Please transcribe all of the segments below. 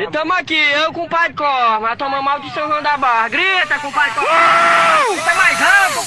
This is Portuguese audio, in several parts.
E tamo aqui, eu com o pai Corma, tomando mal de São João da Barra. Grita com o pai Corma. Grita mais alto,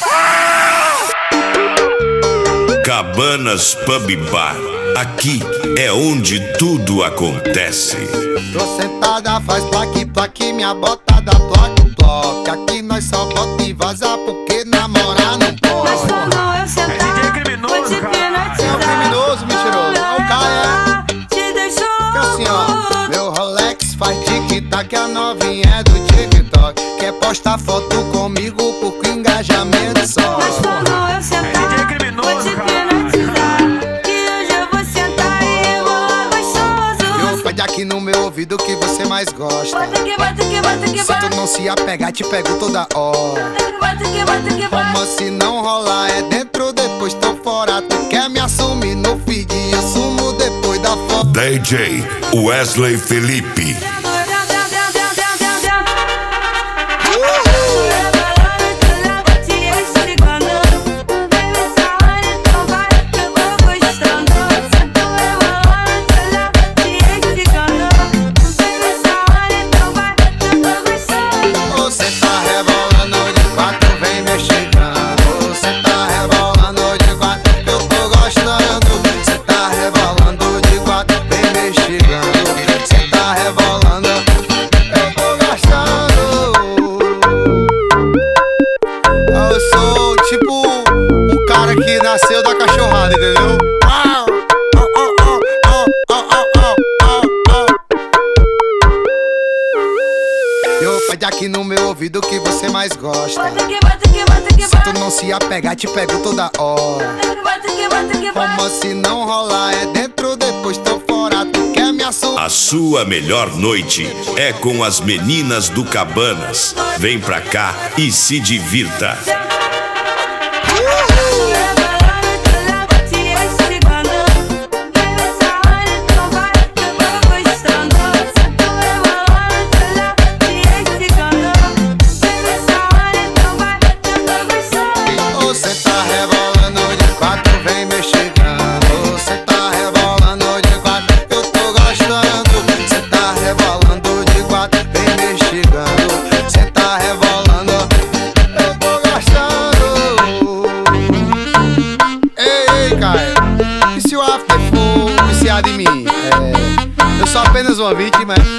pai. Cabanas Pub Bar. Aqui é onde tudo acontece. Tô sentada, faz plaque, plaque, minha botada, ploque, ploque. Aqui nós só bota e vaza porque namorar não pode. Mas quando eu sentar, É criminoso, vou te cara. hipnotizar. Você é um criminoso, mentiroso. Não, o cara Te deixou que assim, ó. Meu Rolex faz tic-tac, a novinha é do TikTok. Quer postar foto comigo porque engajamento só. Mas quando eu sentar, É criminoso, vou te cara. hipnotizar. Que hoje eu vou sentar e rebolar gostoso. Eu pede aqui no meu ouvido que você mais gosta. Bota que bota que bota que Se tu bota. não se apegar, te pego toda hora. Bota que bota que bota. Como se não rolar, é dentro, depois tô fora. Tu quer me assumir no feed, eu sumo depois da foto. DJ Wesley Felipe. Você tá rebolando de quatro, vem me chegando. Você tá rebolando de quatro, eu tô gostando. Você tá rebolando de quatro, vem me chegando. Você tá rebolando, eu tô gostando. Eu sou tipo o cara que nasceu da cachorrada, entendeu? Eu pede aqui no meu ouvido que você mais gosta. Se tu não se apegar, te pego toda hora. Como se não rolar, é dentro, depois tô fora. Tu quer me assumir? A sua melhor noite é com as meninas do Cabanas. Vem pra cá e se divirta. Você tá rebolando de quatro, vem me chegando. Você tá rebolando de quatro, eu tô gostando. Você tá rebolando de quatro, vem me chegando. Você tá rebolando, eu tô gostando. Ei, Caio, e se o after for viciado em mim? Eu sou apenas uma vítima.